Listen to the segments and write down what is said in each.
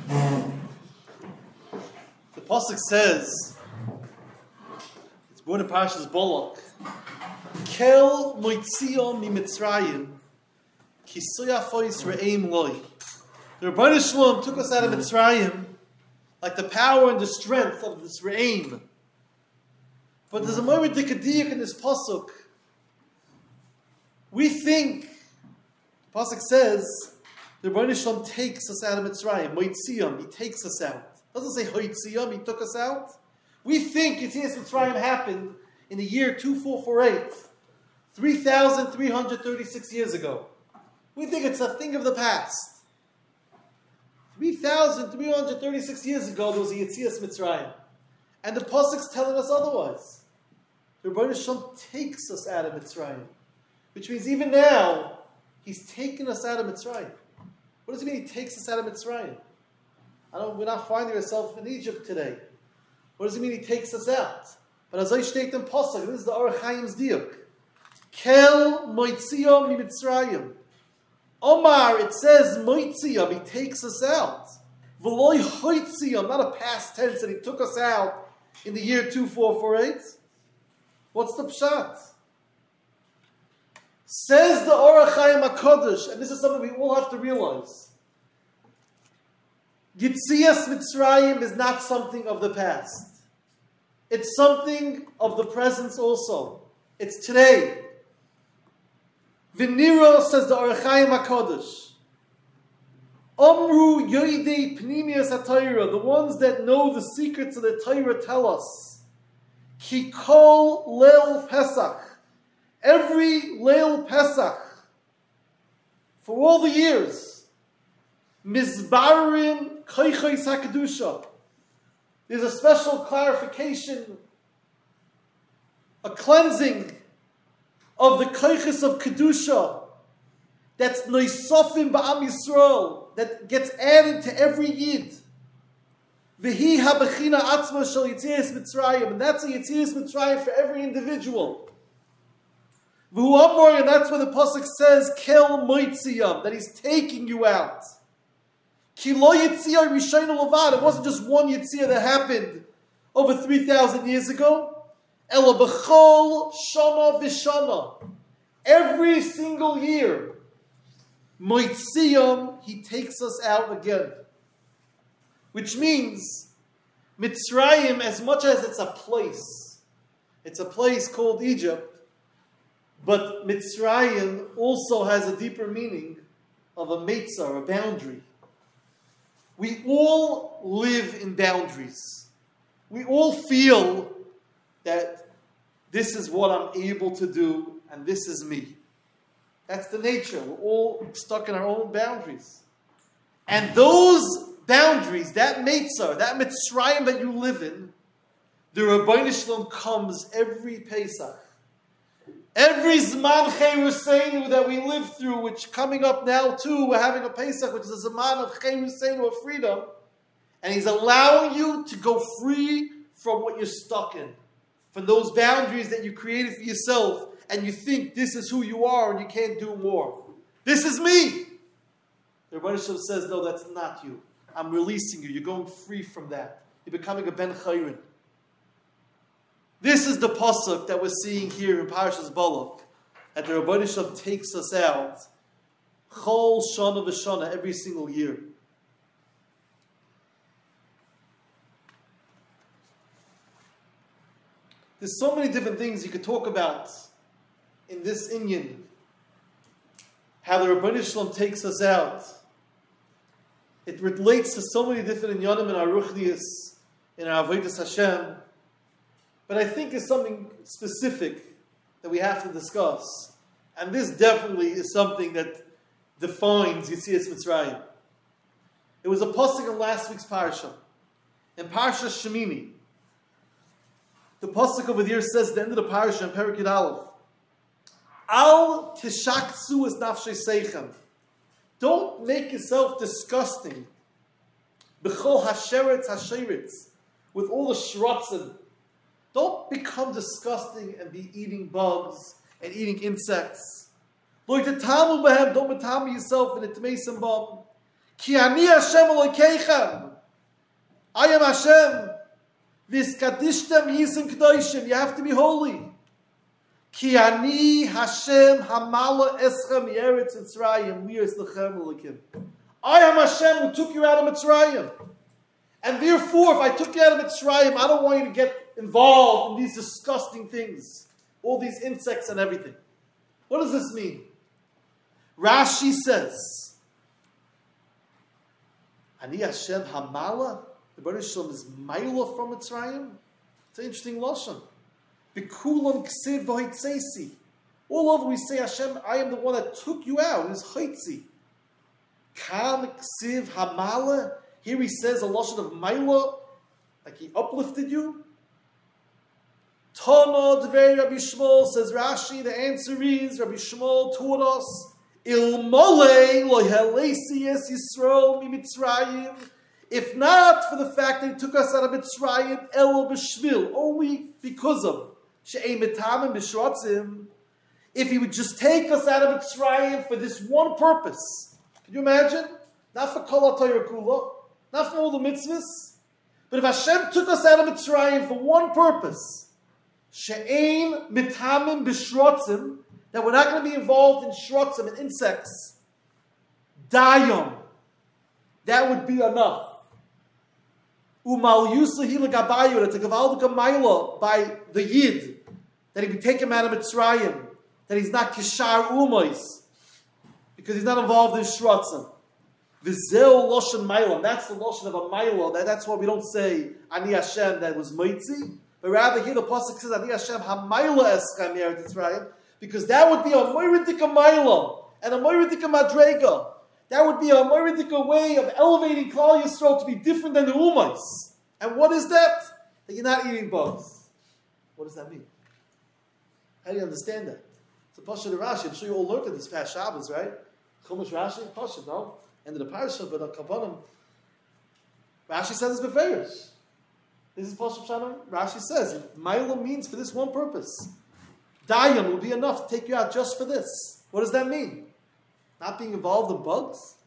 The pasuk says, it's born in Parshas Balak, Kel moitzion mi Mitzrayim, ki soyafois re'eim loi. The Rebbeinu Shalom took us out of Mitzrayim like the power and the strength of this re'eim. But there's a moment dikadiyuk in this pasuk. We think, the pasuk says, the Rebbeinu Shalom takes us out of Mitzrayim. Moitzion, he takes us out. It doesn't say Hoitzion, he took us out. We think Yetzias Mitzrayim happened in the year 2448, 3,336 years ago. We think it's a thing of the past. 3,336 years ago, there was a Yetzias Mitzrayim. And the pasuk's telling us otherwise. The Rebbeinu Shalom takes us out of Mitzrayim. Which means even now, he's taken us out of Mitzrayim. What does it mean he takes us out of Mitzrayim? We're not finding ourselves in Egypt today. What does it mean he takes us out? But as I state in pasuk, this is the Orach Chaim's diuk. Kel moitzion mi Mitzrayim. Omar, it says moitzion, he takes us out. V'loi hoitzion, not a past tense that he took us out in the year 2448. What's the pshat? Says the Orach Chaim HaKadosh, and this is something we all have to realize. Yetzias Mitzrayim is not something of the past. It's something of the present also. It's today. V'niro, says the Orach Chaim HaKadosh, Omru Yoidei Pnimius HaTorah, the ones that know the secrets of the Torah tell us, Ki kol Leil Pesach, every Leil Pesach, for all the years, Mizbarim Koichos HaKedusha, there's a special clarification, a cleansing of the Koichos of Kedusha that's Noisofim Ba'am Yisrael, that gets added to every Yid. V'hi habechina atzma shel Yetzias Mitzrayim, and that's a Yetzias Mitzrayim for every individual. V'hu amor, and that's where the pasuk says Kel moitziyam, that he's taking you out. Ki lo Yetziyah Rishayna Levad, it wasn't just one Yetziyah that happened over 3,000 years ago. Ela b'chol shana v'shana, every single year, moitziyam, he takes us out again. Which means, Mitzrayim, as much as it's a place called Egypt, but Mitzrayim also has a deeper meaning of a meitzar, a boundary. We all live in boundaries. We all feel that this is what I'm able to do, and this is me. That's the nature. We're all stuck in our own boundaries. And those boundaries, that Meitzar, that Mitzrayim that you live in, the Rebbeinu Shalom comes every Pesach. Every Zman Cheiruseinu that we live through, which coming up now too, we're having a Pesach, which is a Zman of Cheiruseinu, of freedom, and He's allowing you to go free from what you're stuck in, from those boundaries that you created for yourself, and you think this is who you are and you can't do more. This is me. The Rebbeinu Shalom says, no, that's not you. I'm releasing you. You're going free from that. You're becoming a Ben Chayrin. This is the pasuk that we're seeing here in Parashas Balak, that the Rebbeinu Shalom takes us out Chol Shana V'Shana, every single year. There's so many different things you could talk about in this inyan. How the Rebbeinu Shalom takes us out. It relates to so many different inyanim in our ruchnius, in our avodas Hashem. But I think it's something specific that we have to discuss. And this definitely is something that defines Yetzias Mitzrayim. It was a pasuk in last week's parasha. In Parasha Shemini. The pasuk over there says, at the end of the parasha in Perek Yud Aleph, Al tishaksu es nafshei seichem. Don't make yourself disgusting. B'chol hasheretz hasheretz. With all the shrotzim. Don't become disgusting and be eating bugs and eating insects. Don't betami yourself in the tmeisim bum. Ki ani Hashem Elokeichem. I am Hashem. V'skadishtem yisim k'doshim. You have to be holy. Ki ani Hashem hamala eschem yeretz Mitzrayim li'os lechem Elokim. I am Hashem who took you out of Mitzrayim. And therefore, if I took you out of Mitzrayim, I don't want you to get involved in these disgusting things. All these insects and everything. What does this mean? Rashi says, Ani Hashem hamala. The Baruch Shalom is maila from Mitzrayim. It's an interesting lashon. Bikulam ksiv v'hoitzesi. All over we say, Hashem, I am the one that took you out. It's hoitzi. Kan ksiv hamala. Here he says a lashon of maila, like he uplifted you. Tana Dvei Rabbi Shmuel, says Rashi, the answer is, Rabbi Shmuel taught us, Ilmolei lo helesi es Yisrael mi Mitzrayim. If not for the fact that he took us out of Mitzrayim, elo b'shvil, only because of she'ei mitamim b'shrotzim. If he would just take us out of Mitzrayim for this one purpose. Can you imagine? Not for kol ha'torah kula, not for all the mitzvahs, but if Hashem took us out of Mitzrayim for one purpose, she'ein mitamim b'shrotzim, that we're not going to be involved in shrotzim and insects, dayom, that would be enough. Umal yusahi l'gabayu, that's a gavaldika maila by the Yid, that he would take him out of Mitzrayim, that he's not kishar umois, because he's not involved in shrotzim. V'zeu loshen maila, that's the loshen of a maila, that's why we don't say Ani Hashem that was moitzi, but rather here the pasuk says Ani Hashem ha-maila eschem yeretz Mitzrayim, because that would be a moiridika maila and a moiridika madrega. That would be a moiridika way of elevating Klal Yisrael to be different than the Ummahs. And what is that? That you're not eating bugs. What does that mean? How do you understand that? It's a Pasha de Rashi. I'm sure you all learned it this past Shabbos, right? Chumash Rashi, Pasha, no? End of the parasha, but Kapanim. Rashi says it's Beferish. This is Pasha Pshanim. Rashi says, Maila means for this one purpose. Dayam will be enough to take you out just for this. What does that mean? Not being involved in bugs?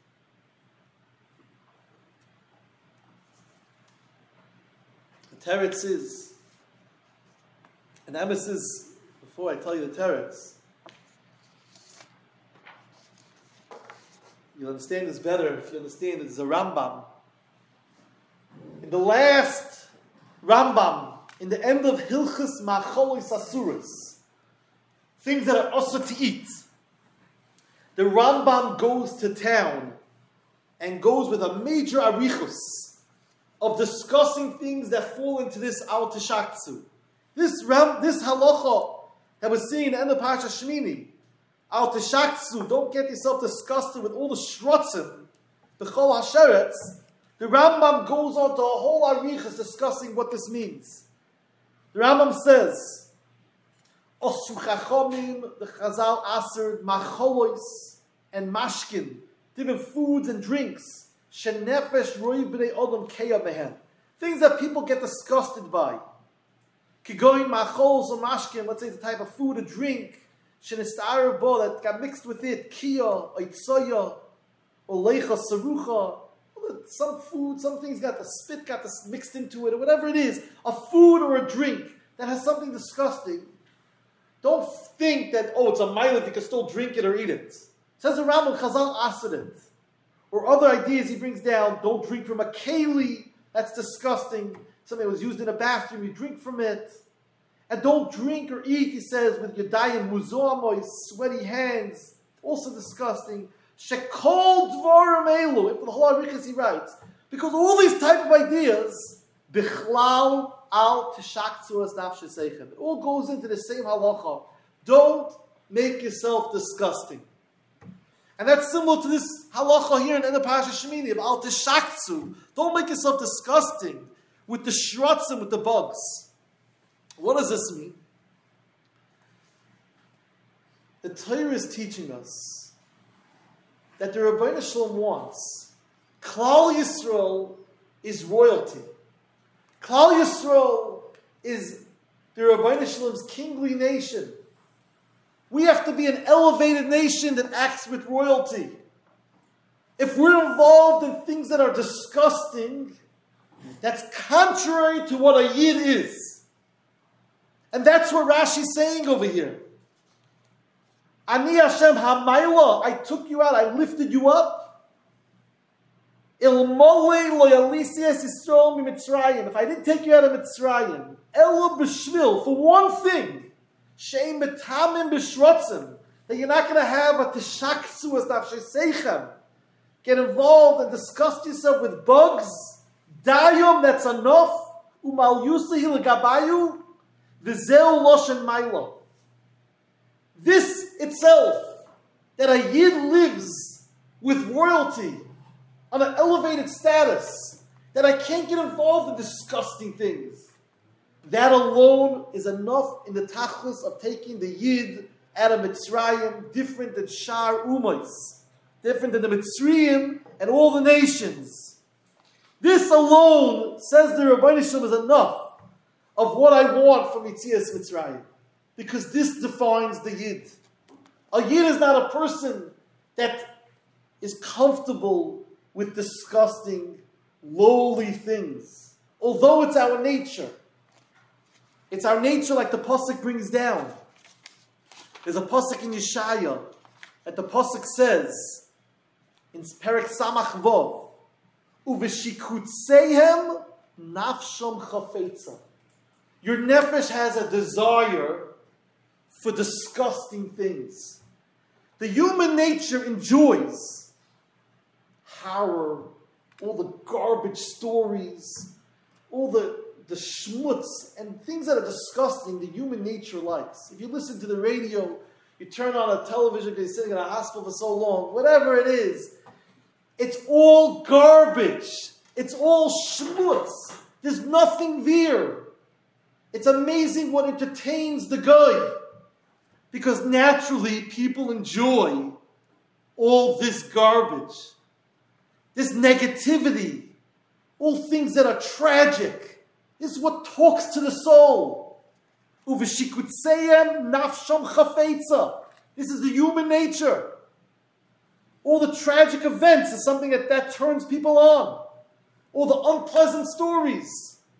The teretz is, and Amos is, before I tell you the teretz, you'll understand this better if you understand it's a Rambam. In the last Rambam, in the end of Hilchus Macholis Asuras, things that are also to eat, the Rambam goes to town and goes with a major arichus of discussing things that fall into this al tishaktsu. This halacha that we're seeing in the end of Parashat Shmini, al tishaktsu, don't get yourself disgusted with all the shrotzim, the chol hasheretz. The Rambam goes on to a whole arichus discussing what this means. The Rambam says, Osu chachomim, the Chazal Aser, macholois, and mashkin, different foods and drinks, shenefesh roi b'nei odom keya behen, things that people get disgusted by. Kigoyin macholos or mashkin, let's say the type of food or drink, shenistarav bo, that got mixed with it, kiya, oitzoya, oleicha, sarucha, some food, some things got the spit, got this mixed into it, or whatever it is, a food or a drink that has something disgusting. Don't think that, it's a mile, you can still drink it or eat it. Says the Rambam, Chazal Asidit. Or other ideas he brings down, don't drink from a keli, that's disgusting. Something that was used in a bathroom, you drink from it. And don't drink or eat, he says, with yadayim muzomoy, sweaty hands, also disgusting. Shekol dvarim elu, for the whole arichas he writes. Because all these type of ideas, bichlal al tishaktsu as nafshe seichem. It all goes into the same halacha. Don't make yourself disgusting. And that's similar to this halacha here in the Parashat Shemini of al tishaktsu. Don't make yourself disgusting with the shrotzim, with the bugs. What does this mean? The Torah is teaching us that the Rebbeinu Shalom wants. Klal Yisrael is royalty. Klal Yisrael is the Rebbeinu Shalom's kingly nation. We have to be an elevated nation that acts with royalty. if we're involved in things that are disgusting, that's contrary to what a Yid is. And that's what Rashi's saying over here. Ani Hashem Hamayla, I took you out, I lifted you up. Ilmole loyalisias Yisrael mi Mitzrayim. If I didn't take you out of Mitzrayim, Ela b'shvil, for one thing, shein betamim b'shrotzim, that you're not going to have a teshaksu as nafsheseichem. Get involved and disgust yourself with bugs. Dayom, that's enough. Umal yusahi l'gabayu, v'zeu loshen mailo. This itself, that a Yid lives with royalty, on an elevated status, that I can't get involved in disgusting things. That alone is enough in the tachlis of taking the Yid out of Mitzrayim, different than Shar Umayis, different than the Mitzrayim and all the nations. This alone, says the Rabbeinu Shalom, is enough of what I want from Yitzias Mitzrayim. Because this defines the Yid. A Yid is not a person that is comfortable with disgusting, lowly things. Although it's our nature. It's our nature like the Pasuk brings down. There's a Pasuk in Yeshaya that the Pasuk says in Perek Samach Vov, Uveshikutzeihem nafshom chafetza. Your nefesh has a desire for disgusting things. The human nature enjoys horror, all the garbage stories, all the schmutz and things that are disgusting. The human nature likes. If you listen to the radio, you turn on a television because you're sitting in a hospital for so long, whatever it is, it's all garbage. It's all schmutz. There's nothing there. It's amazing what entertains the guy. Because naturally, people enjoy all this garbage, this negativity, all things that are tragic. This is what talks to the soul. Uveshikutzeihem nafsham chafetza. This is the human nature. All the tragic events is something that turns people on. All the unpleasant stories.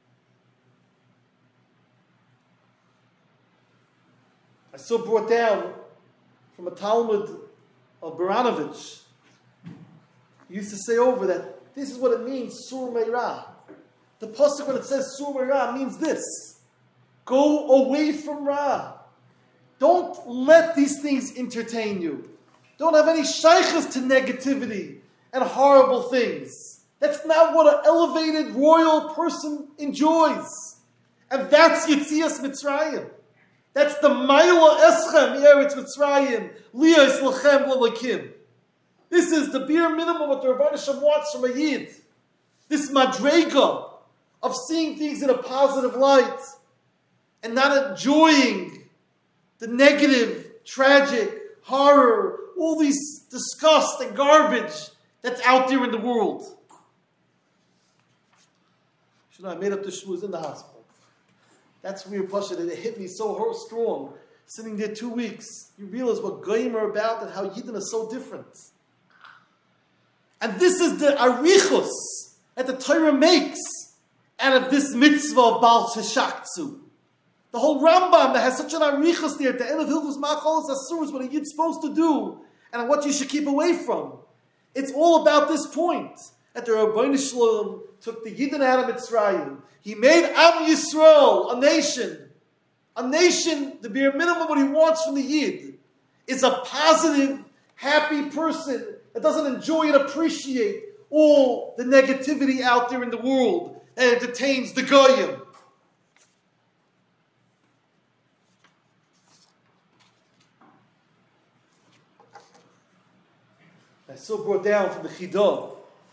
I saw brought down from a Talmud of Baranovich. He used to say over that this is what it means, Sur Meirah. The pasuk when it says Sur Meirah means this. Go away from Ra. Don't let these things entertain you. Don't have any shaykhs to negativity and horrible things. That's not what an elevated royal person enjoys. And that's Yitzias Mitzrayim. That's the Maila Eschem Yeretz Mitzrayim Liyos Lachem Lalakim. This is the bare minimum what the Rebbeinu Shem wants from a Yid. This madrega of seeing things in a positive light and not enjoying the negative, tragic, horror, all these disgust and garbage that's out there in the world. You know, I made up the shmuz in the hospital. That's weird, Pasha, that it hit me so strong. Sitting there 2 weeks, you realize what goyim are about and how Yidden are so different. And this is the arichus that the Torah makes out of this mitzvah of Baal Teshaktsu. The whole Rambam that has such an arichus there at the end of Hilchos Machalos Asur is what a Yid's supposed to do and what you should keep away from. It's all about this point. That the Rabbeinu Shalom took the Yidden out of Mitzrayim. He made Am Yisrael, a nation. A nation, the bare minimum what he wants from the Yid is a positive, happy person that doesn't enjoy and appreciate all the negativity out there in the world that entertains the Goyim. I so brought down from the Chidah.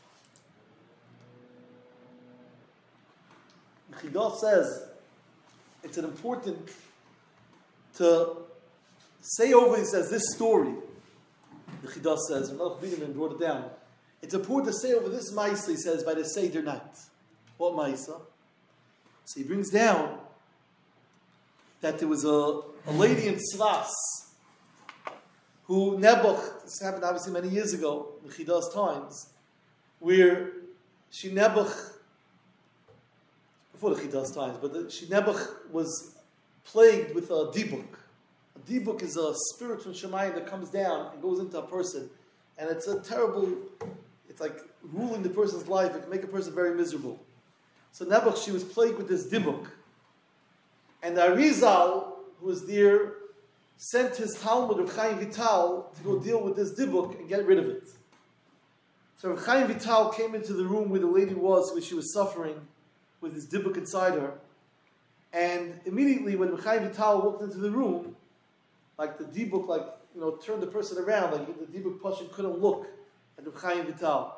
The Chidah says it's an important to say over, he says, this story. The Chidah says, and Melech Binyamin brought it down. It's important to say over this Maisa, he says, by the Seder night. What Maisa? So he brings down that there was a lady in Tzvas who Nebuch, this happened obviously many years ago, in Chidas times, where she Nebuch, before the Chidas times, but she Nebuch was plagued with a dibuk. A dibuk is a spirit from Shemayim that comes down and goes into a person, and it's a terrible, it's like ruling the person's life. It can make a person very miserable. So Nebuch, she was plagued with this dibuk. And the Arizal, who was there, sent his Talmud, Rav Chaim Vital, to go deal with this dibuk and get rid of it. So Rav Chaim Vital came into the room where the lady was, where she was suffering with this dibuk inside her. And immediately when Rav Chaim Vital walked into the room, like the dibuk, turned the person around, like the dibuk person couldn't look at Rav Chaim Vital.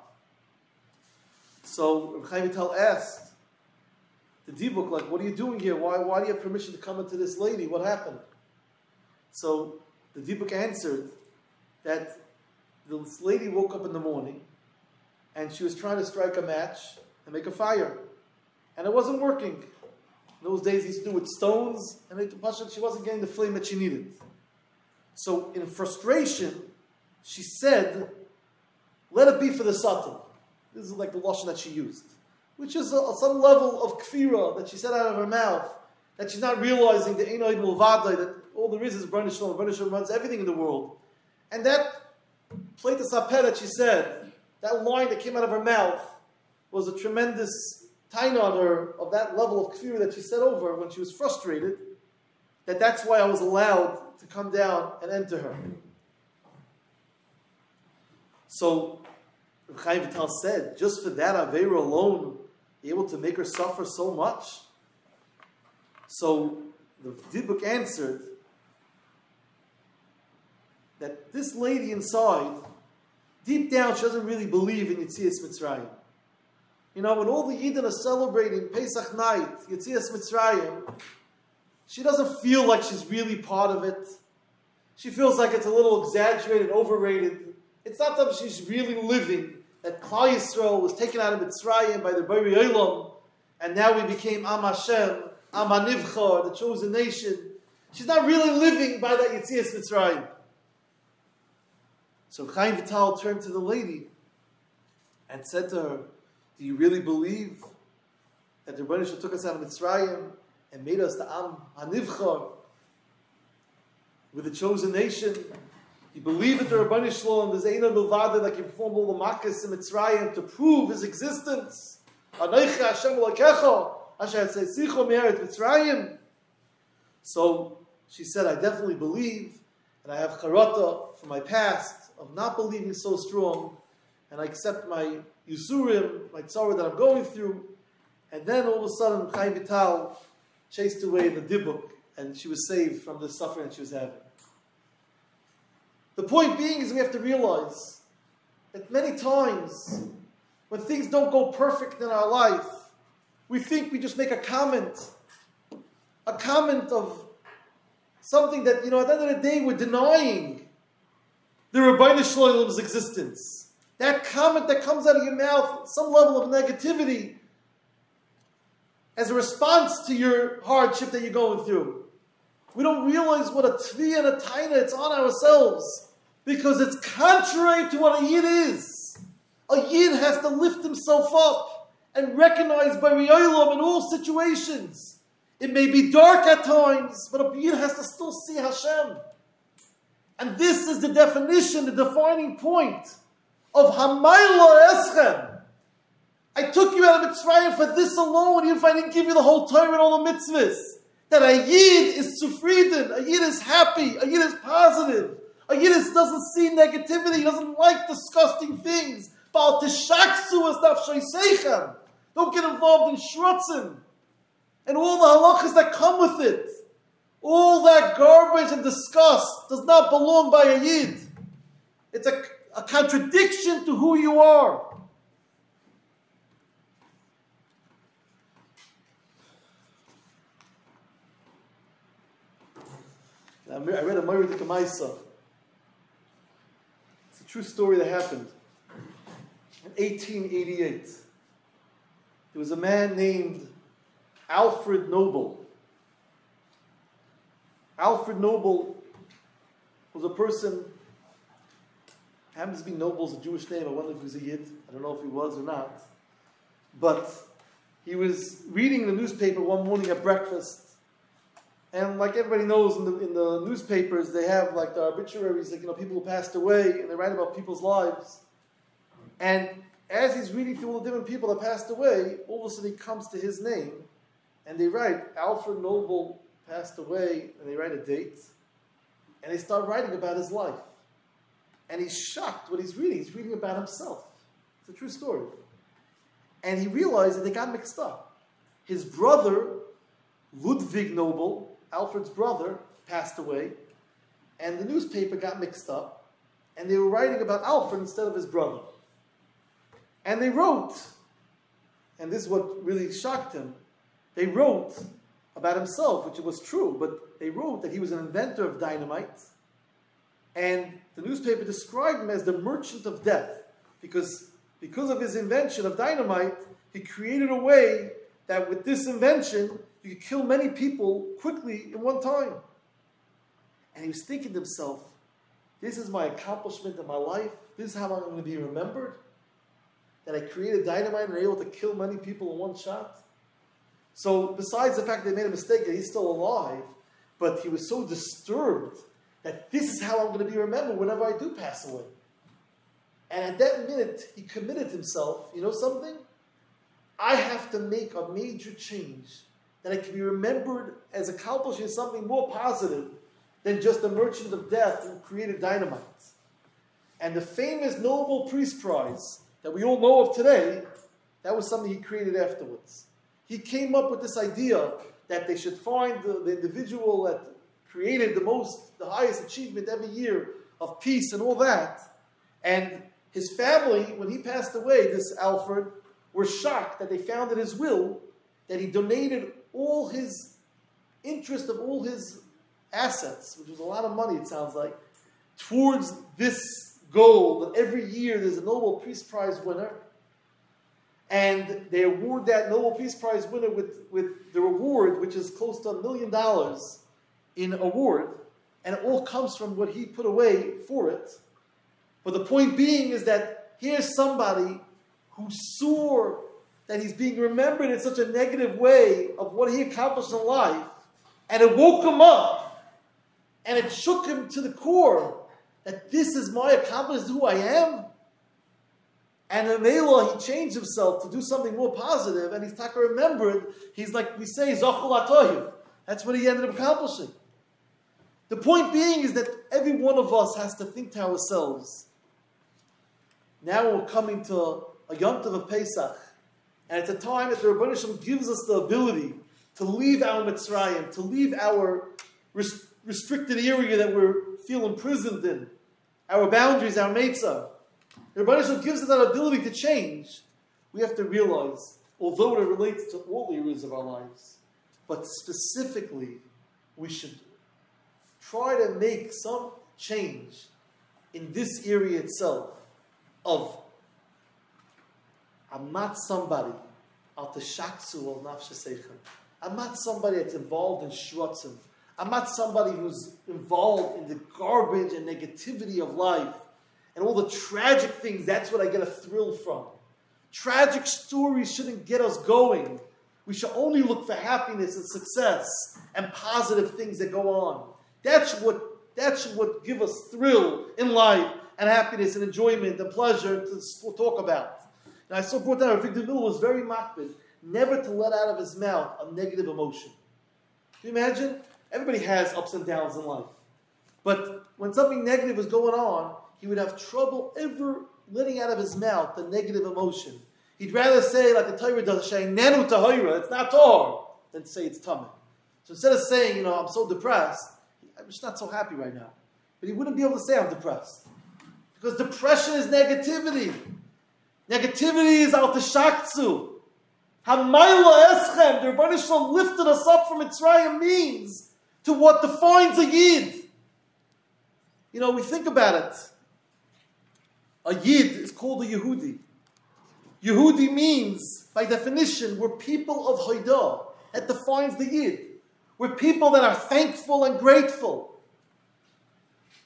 So Rav Chaim Vital asked the dibuk, what are you doing here? Why do you have permission to come into this lady? What happened? So the dibuk answered that this lady woke up in the morning and she was trying to strike a match and make a fire. And it wasn't working. In those days, he used to do it with stones, and she wasn't getting the flame that she needed. So in frustration, she said, let it be for the Satan. This is like the lashon that she used, which is some level of kfira that she said out of her mouth, that she's not realizing the Einoid Mulvadai, that all there is B'nai Shalom. B'nai Shalom runs everything in the world. And that plate of sapeh that she said, that line that came out of her mouth, was a tremendous taina on her of that level of kfir that she said over when she was frustrated, that's why I was allowed to come down and enter her. So Chaim Vital said, just for that Aveira alone, be able to make her suffer so much? So the dibuk answered that this lady inside, deep down, she doesn't really believe in Yetzias Mitzrayim. When all the Yidden are celebrating Pesach night, Yetzias Mitzrayim, she doesn't feel like she's really part of it. She feels like it's a little exaggerated, overrated. It's not that she's really living, that Klal Yisrael was taken out of Mitzrayim by the Bari Olam, and now we became Am Hashem, Am HaNivchar, the chosen nation. She's not really living by that Yetzias Mitzrayim. So Chaim Vital turned to the lady and said to her, do you really believe that the Rebbeinu Shalom took us out of Mitzrayim and made us the Am HaNivchar, with the chosen nation? You believe that the Rebbeinu Shalom, there's Eino Milvada, that can perform all the makkos in Mitzrayim to prove his existence? Anochi Hashem Elokecha, Asher Tzeichicho Me'eretz Mitzrayim. So she said, I definitely believe, and I have charata from my past of not believing so strong, and I accept my Yusurim, my tzara that I'm going through. And then all of a sudden, Chaim Vital chased away the dibuk, and she was saved from the suffering that she was having. The point being is we have to realize that many times, when things don't go perfect in our life, we think we just make a comment of something that, at the end of the day, we're denying the Rebbeinu Shalom's existence. That comment that comes out of your mouth, some level of negativity, as a response to your hardship that you're going through. We don't realize what a tvi and a taina it's on ourselves, because it's contrary to what a yid is. A yid has to lift himself up and recognize Bari Olam in all situations. It may be dark at times, but a yid has to still see Hashem. And this is the definition, the defining point of Hamayla Eschem. I took you out of Mitzrayim for this alone, even if I didn't give you the whole Torah and all the mitzvahs. That a Yid is zufrieden, a Yid is happy, a Yid is positive, a Yid doesn't see negativity, he doesn't like disgusting things. Don't get involved in shrutzim and all the halachas that come with it. All that garbage and disgust does not belong by a Yid. It's a contradiction to who you are. I read a Moira Dikamaisa. It's a true story that happened. In 1888, there was a man named Alfred Noble. Alfred Noble was a person Happens to be Noble's a Jewish name. I wonder if he was a Yid. I don't know if he was or not. But he was reading the newspaper one morning at breakfast. And like everybody knows, in the newspapers, they have like the obituaries, like, people who passed away, and they write about people's lives. And as he's reading through all the different people that passed away, all of a sudden he comes to his name, and they write, Alfred Noble passed away, and they write a date, and they start writing about his life. And he's shocked what he's reading. He's reading about himself. It's a true story. And he realized that they got mixed up. His brother, Ludwig Noble, Alfred's brother, passed away, and the newspaper got mixed up, and they were writing about Alfred instead of his brother. And they wrote, and this is what really shocked him, they wrote about himself, which was true, but they wrote that he was an inventor of dynamite, and the newspaper described him as the merchant of death, because of his invention of dynamite, he created a way that with this invention, you could kill many people quickly in one time. And he was thinking to himself, this is my accomplishment in my life. This is how I'm going to be remembered. That I created dynamite and were able to kill many people in one shot. So besides the fact that they made a mistake that he's still alive, but he was so disturbed that this is how I'm going to be remembered whenever I do pass away. And at that minute, he committed himself, you know something? I have to make a major change that I can be remembered as accomplishing something more positive than just a merchant of death who created dynamite. And the famous Nobel Peace Prize that we all know of today, that was something he created afterwards. He came up with this idea that they should find the individual that created the highest achievement every year of peace and all that. And his family, when he passed away, this Alfred, were shocked that they found in his will that he donated all his interest of all his assets, which was a lot of money, it sounds like, towards this goal that every year there's a Nobel Peace Prize winner, and they award that Nobel Peace Prize winner with the reward, which is close to $1 million in award, and it all comes from what he put away for it. But the point being is that here's somebody who saw that he's being remembered in such a negative way of what he accomplished in life, and it woke him up, and it shook him to the core that this is my accomplishment, this is who I am. And in Elah, he changed himself to do something more positive, and he's taka remembered. He's like we say, Zachul Atoyu. That's what he ended up accomplishing. The point being is that every one of us has to think to ourselves, now we're coming to a Yom Tov of Pesach, and it's a time that the Rebbeinu Shem gives us the ability to leave our Mitzrayim, to leave our restricted area that we feel imprisoned in, our boundaries, our Meitzah. The Rebbeinu Shem gives us that ability to change. We have to realize, although it relates to all areas of our lives, but specifically, we should try to make some change in this area itself of I'm not somebody al teshaksu al nafsheseichem. I'm not somebody that's involved in shrutzim. I'm not somebody who's involved in the garbage and negativity of life and all the tragic things. That's what I get a thrill from. Tragic stories shouldn't get us going. We should only look for happiness and success and positive things that go on. That should what give us thrill in life and happiness and enjoyment and pleasure to talk about. And I saw brought down, Victor Miller was very makbid, never to let out of his mouth a negative emotion. Can you imagine? Everybody has ups and downs in life. But when something negative was going on, he would have trouble ever letting out of his mouth the negative emotion. He'd rather say, like the Torah does, "She'inenu tahora," it's not tahor, than say it's tameh. So instead of saying, I'm so depressed, I'm just not so happy right now. But he wouldn't be able to say I'm depressed. Because depression is negativity. Negativity is al teshaktsu. Hamayla eschem, the Rebbeinu Shalom lifted us up from Mitzrayim means to what defines a Yid. We think about it. A Yid is called a Yehudi. Yehudi means, by definition, we're people of Haidah. That defines the Yid. We're people that are thankful and grateful.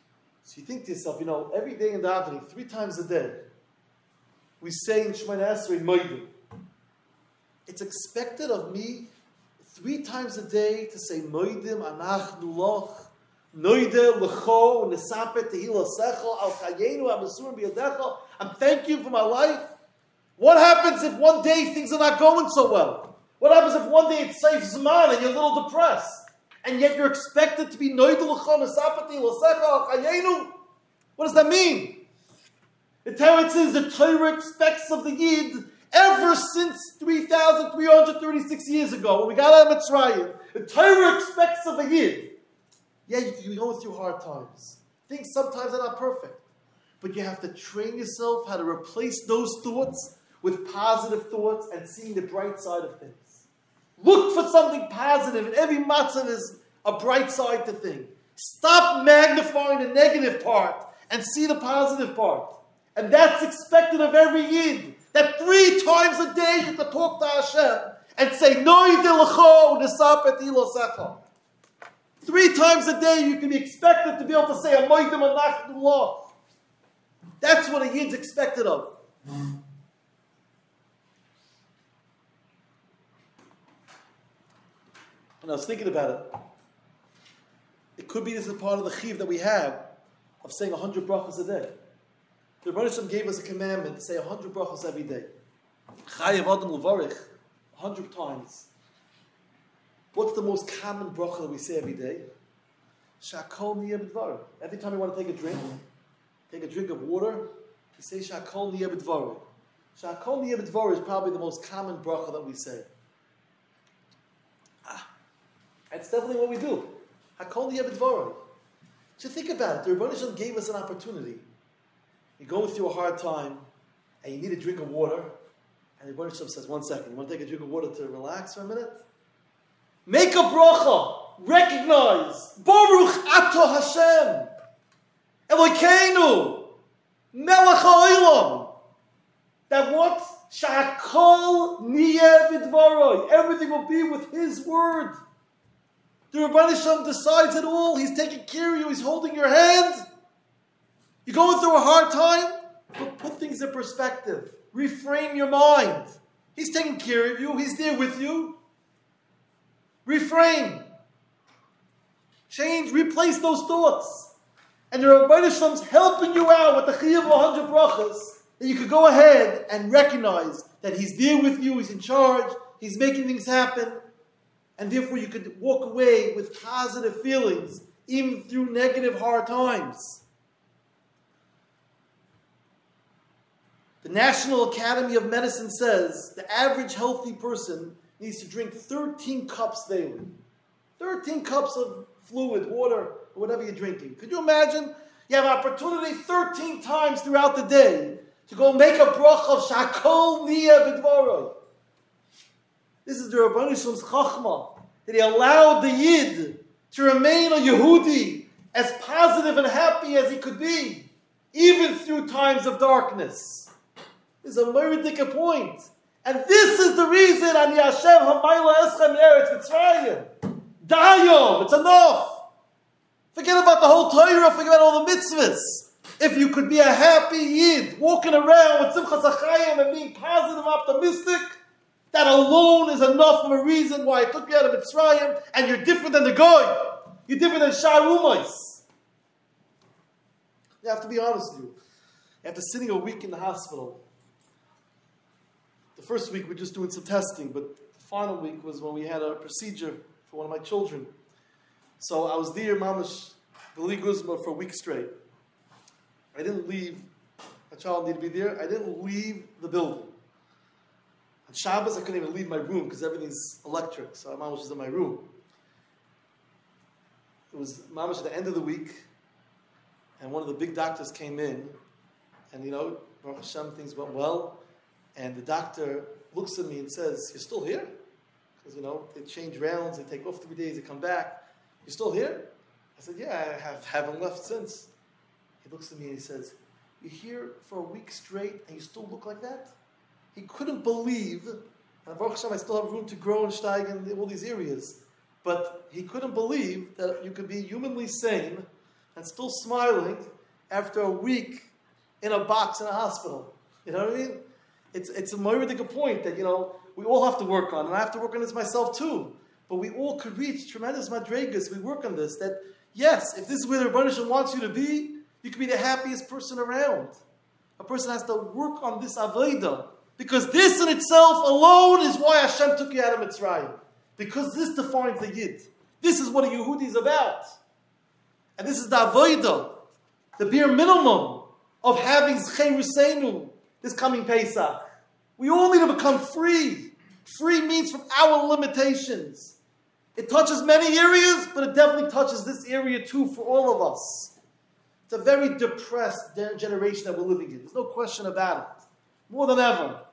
So you think to yourself, every day in davening, 3 times a day, we say in Shemoneh Esrei Moedim. It's expected of me 3 times a day to say Moedim Anachnu Loch, Noide Lecho Nesapet Tehillah Sechel Al Chayenu Amasurim B'Yadecha. I'm thanking you for my life. What happens if one day things are not going so well? What happens if one day it's Seif Zman and you're a little depressed? And yet you're expected to be Noide Lecho Nesapet Tehillah Sechel Al Chayenu? What does that mean? The Torah says the Torah expects of the Yid ever since 3,336 years ago, when we got out of Mitzrayim. The Torah expects of the Yid. Yeah, you go through hard times. Things sometimes are not perfect. But you have to train yourself how to replace those thoughts with positive thoughts and seeing the bright side of things. Look for something positive, and every matzah is a bright side to things. Stop magnifying the negative part and see the positive part. And that's expected of every Yid. That 3 times a day you can talk to Hashem and say, Noide Lecho Nesapet Tehillah Sechel. 3 times a day you can be expected to be able to say, Amoidim Anachnu Loch. That's what a Yid's expected of. And I was thinking about it. It could be this is part of the chiv that we have of saying 100 brachos a day. The Rebbeinu Shalom gave us a commandment to say 100 brachos every day. Chayev Adam Levarich, 100 times. What's the most common bracha that we say every day? Shakol Niyeh B'Dvarim. Every time you want to take a drink of water, you say Shakol Niyeh B'Dvarim. Shakol Niyeh B'Dvarim is probably the most common bracha that we say. That's definitely what we do. Hakol Niyeh B'Dvarim. So think about it. The Rebbeinu Shalom gave us an opportunity. You're going through a hard time, and you need a drink of water, and the Rebbeinu Shalom says, 1 second, you want to take a drink of water to relax for a minute? Make a bracha. Recognize. Baruch Ato Hashem. Elokeinu. Melech HaOlam. That what? Shakol Niyeh B'Dvaroi. Everything will be with His word. The Rebbeinu Shalom decides it all. He's taking care of you. He's holding your hand. You're going through a hard time, but put things in perspective. Reframe your mind. He's taking care of you. He's there with you. Reframe. Change. Replace those thoughts. And the Rebbeinu Shalom's helping you out with the chiyuv of 100 brachas, that you could go ahead and recognize that He's there with you. He's in charge. He's making things happen. And therefore you could walk away with positive feelings, even through negative, hard times. The National Academy of Medicine says the average healthy person needs to drink 13 cups daily. 13 cups of fluid, water, or whatever you're drinking. Could you imagine? You have opportunity 13 times throughout the day to go make a bracha of Shakol Niyeh B'Dvaroi. This is the Rebbeinu Shalom's chachma, that He allowed the Yid to remain a Yehudi as positive and happy as he could be, even through times of darkness. This is a meridika point. And this is the reason, Ani Hashem Hamayla Eschem Eretz Mitzrayim. Dayom, it's enough. Forget about the whole Torah, forget about all the mitzvahs. If you could be a happy Yid, walking around with Simchas HaChayim and being positive, optimistic, that alone is enough of a reason why I took you out of Mitzrayim, and you're different than the Goy. You're different than Shar Umais. You have to be honest with you. After sitting a week in the hospital, the first week we're just doing some testing, but the final week was when we had a procedure for one of my children. So I was there, Mamash, B'li Guzma, for a week straight. I didn't leave. My child needed to be there. I didn't leave the building. On Shabbos, I couldn't even leave my room because everything's electric. So Mamash was in my room. It was Mamash at the end of the week, and one of the big doctors came in, and Baruch Hashem, things went well. And the doctor looks at me and says, "You're still here?" Because, they change rounds, they take off 3 days, they come back. "You're still here?" I said, "Yeah, I haven't left since." He looks at me and he says, "You're here for a week straight and you still look like that?" He couldn't believe, and Baruch Hashem, I still have room to grow and steig in all these areas, but he couldn't believe that you could be humanly sane and still smiling after a week in a box in a hospital. You know what I mean? It's a moiridic point that, we all have to work on, and I have to work on this myself too. But we all could reach tremendous madregas. We work on this, that yes, if this is where the Rebbeinu Shalom wants you to be, you can be the happiest person around. A person has to work on this avodah, because this in itself alone is why Hashem took you out of Mitzrayim. Because this defines the Yid. This is what a Yehudi is about. And this is the avodah, the bare minimum of having Zchei Ruseinu this coming Pesach. We all need to become free. Free means from our limitations. It touches many areas, but it definitely touches this area too for all of us. It's a very depressed generation that we're living in. There's no question about it. More than ever.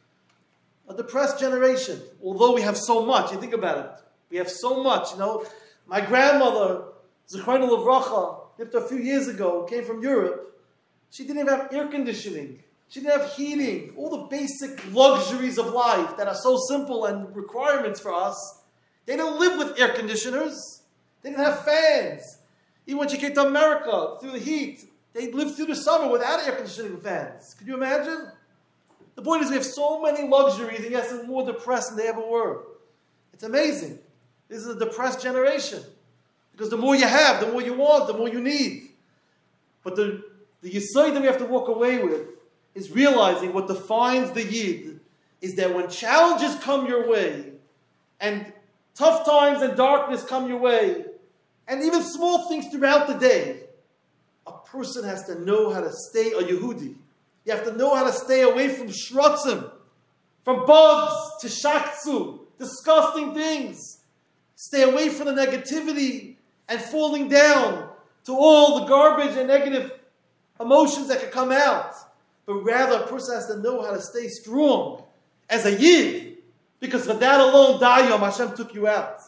A depressed generation. Although we have so much. You think about it. We have so much. My grandmother, Zechrona Livracha, lived a few years ago, came from Europe. She didn't even have air conditioning. She didn't have heating. All the basic luxuries of life that are so simple and requirements for us. They didn't live with air conditioners. They didn't have fans. Even when she came to America, through the heat, they lived through the summer without air conditioning fans. Could you imagine? The point is we have so many luxuries, and yes, they're more depressed than they ever were. It's amazing. This is a depressed generation. Because the more you have, the more you want, the more you need. But the yesod that we have to walk away with is realizing what defines the Yid is that when challenges come your way, and tough times and darkness come your way, and even small things throughout the day, a person has to know how to stay a Yehudi. You have to know how to stay away from shrutzim, from bugs to shaktsu, disgusting things. Stay away from the negativity and falling down to all the garbage and negative emotions that can come out. But rather, a person has to know how to stay strong as a Yid, because for that alone, Dayom, Hashem took you out.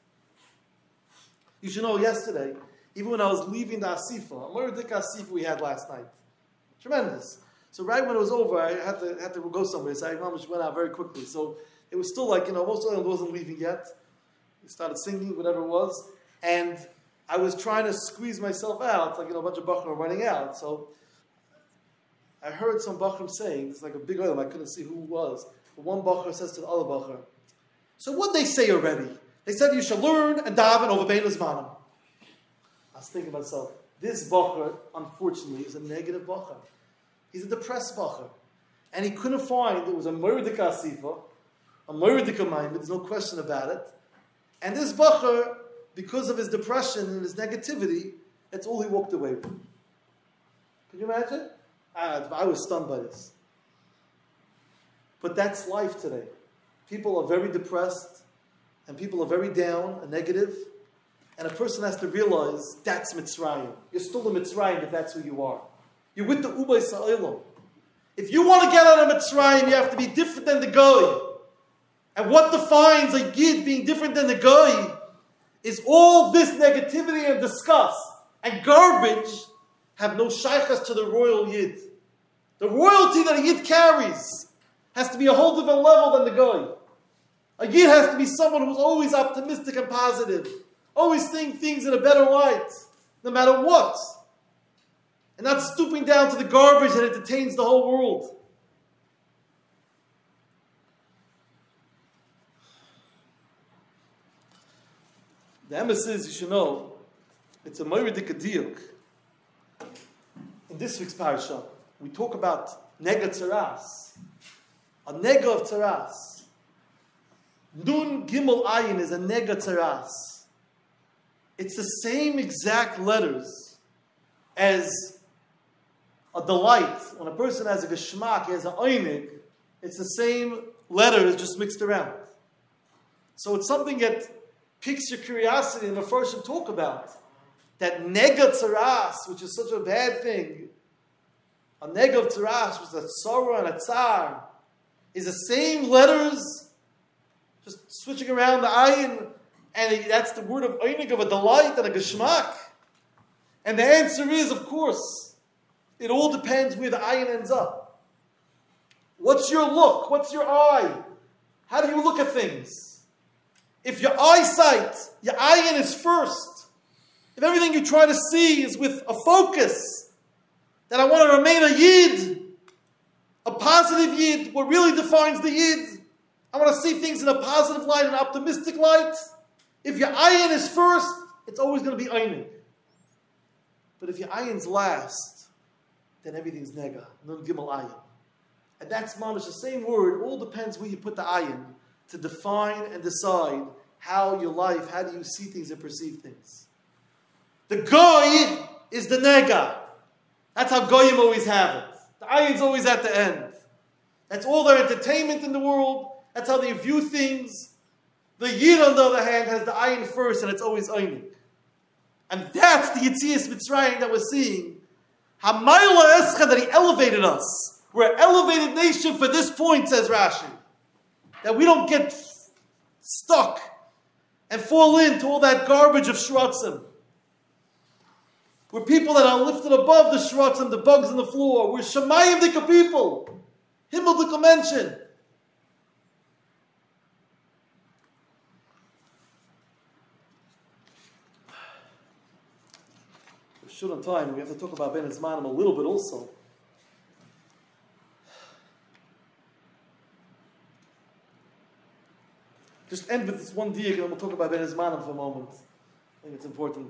You should know, yesterday, even when I was leaving the Asifa, a moiridik Asifa we had last night. Tremendous. So right when it was over, I had to go somewhere, so I went out very quickly. So it was still like, most of them wasn't leaving yet. We started singing, whatever it was, and I was trying to squeeze myself out, like, a bunch of bachrim were running out. So I heard some bachrim saying, it's like a big item, I couldn't see who it was. But one bachar says to the other bachar, so what they say already? They said you should learn and daven over bein zmanim. I was thinking to myself, this bachar, unfortunately, is a negative bachar. He's a depressed bachar. And he couldn't find, it was a moiridik asifa, a moiridik mind, there's no question about it. And this bachar, because of his depression and his negativity, that's all he walked away with. Can you imagine? I was stunned by this. But that's life today. People are very depressed, and people are very down and negative, and a person has to realize that's Mitzrayim. You're still a Mitzrayim if that's who you are. You're with the Ubay Sa'ilom. If you want to get out of Mitzrayim, you have to be different than the Goy. And what defines a Yid being different than the Goy is all this negativity and disgust and garbage have no shaykhs to the royal Yid. The royalty that a Yid carries has to be a whole different level than the Goy. A Yid has to be someone who's always optimistic and positive, always seeing things in a better light, no matter what, and not stooping down to the garbage that entertains the whole world. The emes, you should know, it's a moiridik diuk. In this week's parasha, we talk about nega tzaras. A nega of tzaras. Nun gimel ayin is a nega tzaras. It's the same exact letters as a delight. When a person has a geschmack, he has an einig, it's the same letters just mixed around. So it's something that piques your curiosity and the first should talk about. That nega tzaras, which is such a bad thing, a nega of tzaras, which is a tzara and a tsar, is the same letters, just switching around the ayin, and that's the word of einig, of a delight and a geschmack. And the answer is, of course, it all depends where the ayin ends up. What's your look? What's your eye? How do you look at things? If your eyesight, your ayin is first, if everything you try to see is with a focus that I want to remain a Yid, a positive Yid, what really defines the Yid. I want to see things in a positive light, an optimistic light. If your ayin is first, it's always going to be ayin. But if your ayin's last, then everything's nega, nun gimel ayin. And that's mamish, the same word. It all depends where you put the ayin to define and decide how your life, how do you see things and perceive things. The goy is the nega. That's how goyim always have it. The ayin's always at the end. That's all their entertainment in the world. That's how they view things. The Yid, on the other hand, has the ayin first, and it's always ayining. And that's the Yetzias Mitzrayim that we're seeing. Hamayla Escha, that he elevated us. We're an elevated nation for this point, says Rashi. That we don't get stuck and fall into all that garbage of shrotzim. We're people that are lifted above the shrotzim, the bugs on the floor. We're Shemayim Dika people. Himmel Dika mention. We're short on time. We have to talk about Ben Zmanim a little bit also. Just end with this one diak and then we'll talk about Ben Zmanim for a moment. I think it's important.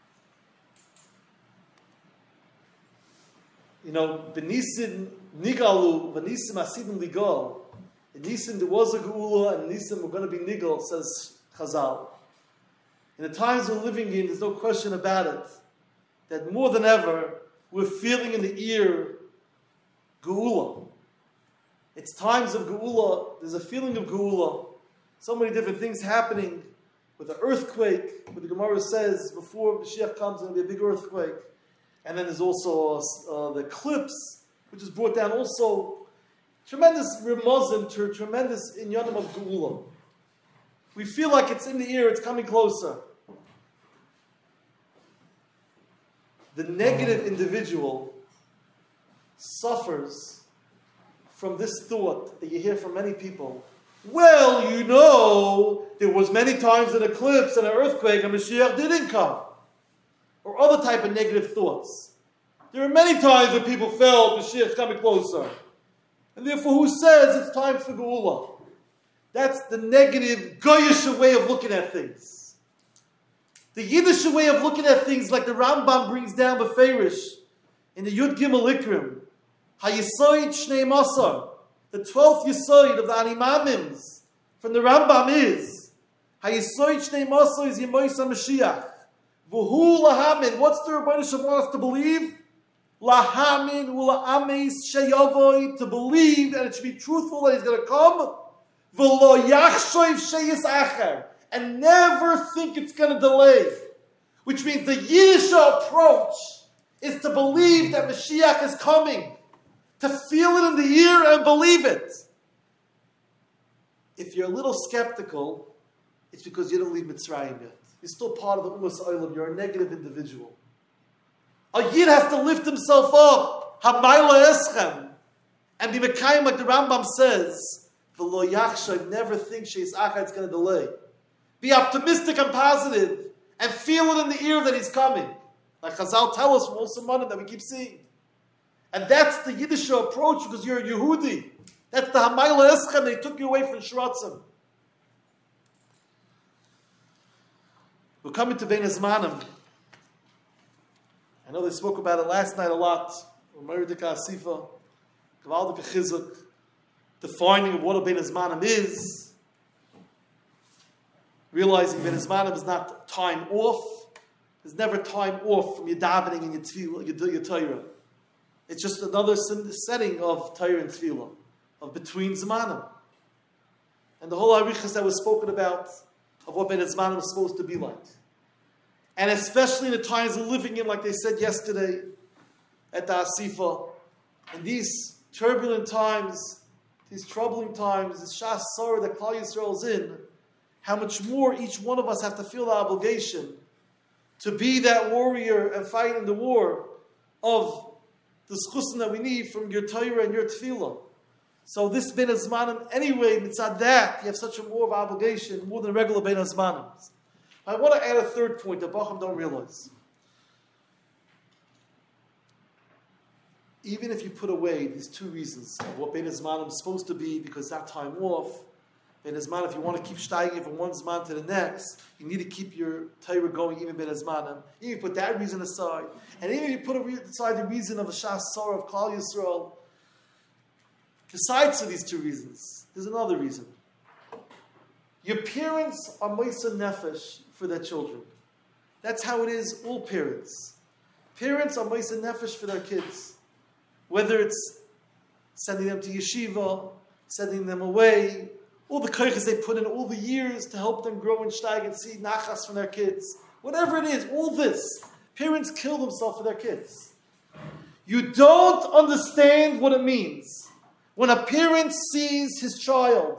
You know, Benisim Nigalu, Benisim Asidim Ligal. In Nisim there was a Geula, and in Nisim we're going to be Nigal, says Chazal. In the times we're living in, there's no question about it, that more than ever, we're feeling in the ear Geula. It's times of Geula, there's a feeling of Geula. So many different things happening with the earthquake, what the Gemara says, before Mashiach comes, there's going to be a big earthquake. And then there's also the eclipse, which is brought down also. Tremendous remozim, tremendous inyanim of Geula. We feel like it's in the ear, it's coming closer. The negative individual suffers from this thought that you hear from many people. Well, you know, there was many times an eclipse and an earthquake and Mashiach didn't come. Or other type of negative thoughts. There are many times when people felt Mashiach's coming closer. And therefore, who says it's time for Geula? That's the negative, goyish way of looking at things. The Yiddish way of looking at things, like the Rambam brings down Beferish in the Yud Gimel Ikrim, HaYisoid Shnei Masar, the 12th Yisoid of the Animamims from the Rambam is HaYisoid Shnei Masar is Yemois HaMashiach. V'hu lahamin. What's the Rebbeinu Shem want us to believe? Lahamin ula'ameis sheyavoy, to believe, and it should be truthful that he's going to come. V'lo yachshoiv sheyis acher, and never think it's going to delay. Which means the Yiddish approach is to believe that Mashiach is coming, to feel it in the ear and believe it. If you're a little skeptical, it's because you don't leave Mitzrayim yet. You're still part of the Umas Olam. You're a negative individual. A Yid has to lift himself up. Hamayla eschem. And be Mekayim, like the Rambam says, V'lo yachshav, never think she's acha, it's going to delay. Be optimistic and positive. And feel it in the ear that he's coming. Like Chazal tell us from all Simonim that we keep seeing. And that's the Yiddish approach because you're a Yehudi. That's the Hamayla eschem. They took you away from Shratzim. We're coming to Ben Zmanim. I know they spoke about it last night a lot. Meridika Asifa, Gavaldika Chizuk, defining of what a Ben Zmanim is. Realizing Ben Zmanim is not time off. There's never time off from your davening and your tefillah, your Torah. It's just another setting of Torah and tefillah, of between Zmanim. And the whole arichas that was spoken about, of what Ben Zmanim is supposed to be like. And especially in the times we're living in, like they said yesterday at the Asifa, in these turbulent times, these troubling times, this Shas Sorah that Klal Yisrael's in, how much more each one of us have to feel the obligation to be that warrior and fight in the war of the schusim that we need from your Torah and your tefillah. So this Ben Zmanim, anyway, mitzad that, you have such a more of obligation, more than regular Ben Zmanim. I want to add a third point that Bacham don't realize. even if you put away these two reasons of what Bein Hazmanim is supposed to be, because that time off, Bein Hazmanim, if you want to keep steiging from one Zman to the next, you need to keep your Torah going even Bein Hazmanim. Even if you put that reason aside, and even if you put aside the reason of a Shas Sorah of Klal Yisrael, besides these two reasons, there's another reason. Your parents are Moisa Nefesh for their children. That's how it is, all parents. Parents are Moisa Nefesh for their kids. Whether it's sending them to yeshiva, sending them away, all the koiches they put in all the years to help them grow and steig and see nachas from their kids. Whatever it is, all this. Parents kill themselves for their kids. You don't understand what it means when a parent sees his child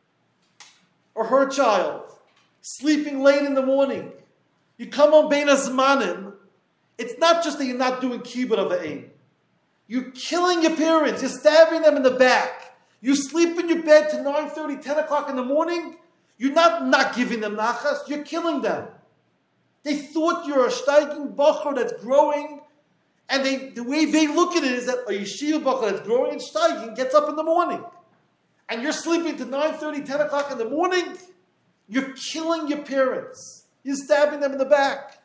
or her child sleeping late in the morning. You come on Bein Hazmanim, it's not just that you're not doing kibbud of aim. You're killing your parents. You're stabbing them in the back. You sleep in your bed to 9:30, 10 o'clock in the morning. You're not giving them nachas. You're killing them. They thought you're a steiging bacher that's growing, and the way they look at it is that a yeshiva bacher that's growing and steiging gets up in the morning. And you're sleeping to 9:30, 10 o'clock in the morning. You're killing your parents. You're stabbing them in the back.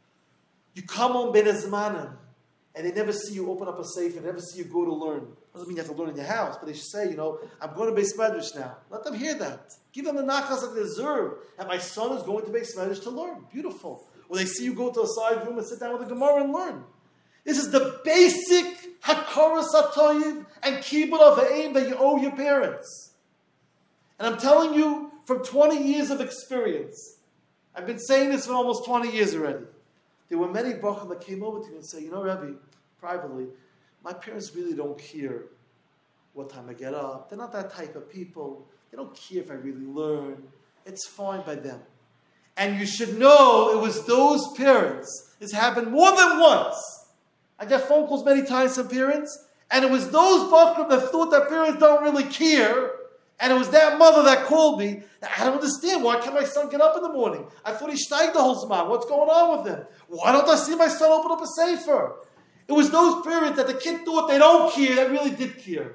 You come on Bein Hazmanim, and they never see you open up a safe, and never see you go to learn. Doesn't mean you have to learn in your house, but they should say, I'm going to Beis Medrash now. Let them hear that. Give them the nachas that they deserve. And my son is going to Beis Medrash to learn. Beautiful. Or they see you go to a side room and sit down with a Gemara and learn. This is the basic hakaras hatoyiv and kibbud of aim that you owe your parents. And I'm telling you, from 20 years of experience, I've been saying this for almost 20 years already. There were many bachim that came over to me and say, Rebbe, privately, my parents really don't care what time I get up. They're not that type of people. They don't care if I really learn. It's fine by them. And you should know it was those parents. This happened more than once. I get phone calls many times from parents, and it was those bachim that thought that parents don't really care. And it was that mother that called me. I don't understand. Why can't my son get up in the morning? I thought he steiged the whole Zman. What's going on with him? Why don't I see my son open up a sefer? It was those parents that the kid thought they don't care that really did care.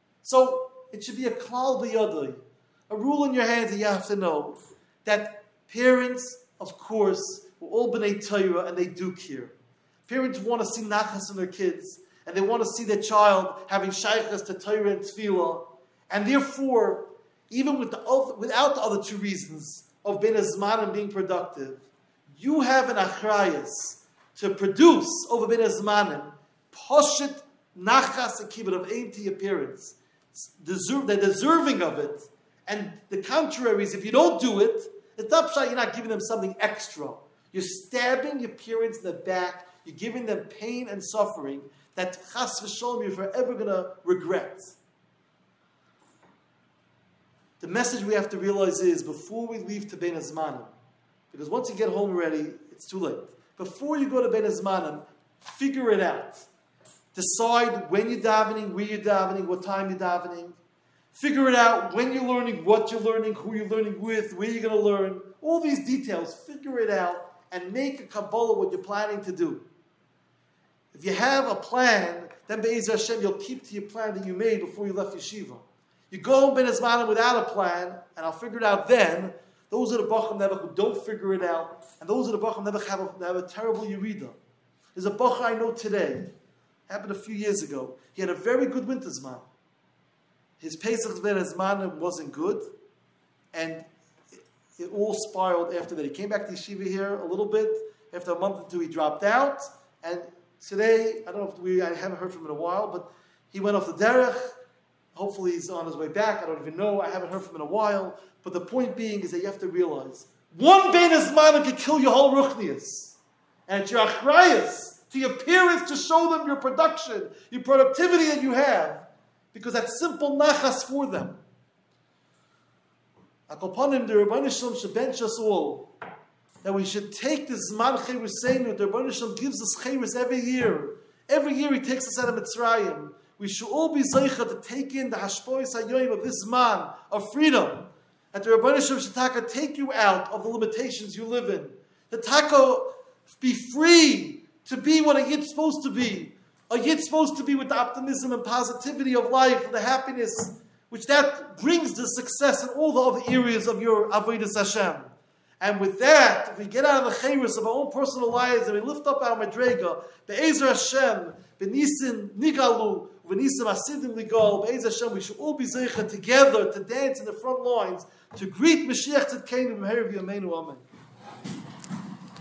So it should be a klal b'yadai, a rule in your hands that you have to know that parents, of course, were all b'nei Torah and they do care. Parents want to see nachas in their kids, and they want to see their child having shaychus to Torah and tefillah. And therefore, even without the other two reasons of Bein Hazmanim being productive, you have an achrayus to produce over Bein Hazmanim poshit nachas and kibbud of aim to your parents. They're deserving of it. And the contrary is, if you don't do it, it's not you're not giving them something extra. You're stabbing your parents in the back. You're giving them pain and suffering that chas v'sholom you're forever going to regret. The message we have to realize is, before we leave to Bein Hazmanim, because once you get home already, it's too late. Before you go to Bein Hazmanim, figure it out. Decide when you're davening, where you're davening, what time you're davening. Figure it out when you're learning, what you're learning, who you're learning with, where you're going to learn. All these details, figure it out and make a Kabbalah what you're planning to do. If you have a plan, then Be'ez Hashem, you'll keep to your plan that you made before you left yeshiva. You go Bein Hazmanim without a plan, and I'll figure it out then. Those are the Bacham Nebuch who don't figure it out, and those are the Bacham Nebuch who have a terrible Yerida. There's a Bachar I know today, happened a few years ago. He had a very good winter Zman. His Pesach Bein Hazmanim wasn't good, and it all spiraled after that. He came back to yeshiva here a little bit. After a month or two, he dropped out, and today, I haven't heard from him in a while, but he went off the derech. Hopefully he's on his way back. I don't even know. I haven't heard from him in a while. But the point being is that you have to realize, one Bein Hazmanim can kill your whole ruchnius. And it's your achrayus to your parents to show them your production, your productivity that you have. Because that's simple nachas for them. Akopanim, the Rebbeinu Shalom should bench us all. That we should take this Zman Chayris Seinu. The Rebbeinu Shalom gives us Chayris every year. Every year he takes us out of Mitzrayim. We should all be zeicha to take in the hashpois hayoyim of this man of freedom. That the Rebbeinu Shalom should take you out of the limitations you live in. The taka be free to be what a yid's supposed to be. A Yid supposed to be with the optimism and positivity of life, and the happiness, which that brings the success in all the other areas of your Avodas Hashem. And with that, if we get out of the chayrus of our own personal lives and we lift up our Madrega, Be'ezer Hashem, B'nisin Nigalu, B'nisim Asidim Ligal, Be'ezer Hashem, we should all be zeicha together to dance in the front lines to greet Mashiach Tzidkeinu B'meherav Yameinu. Amen.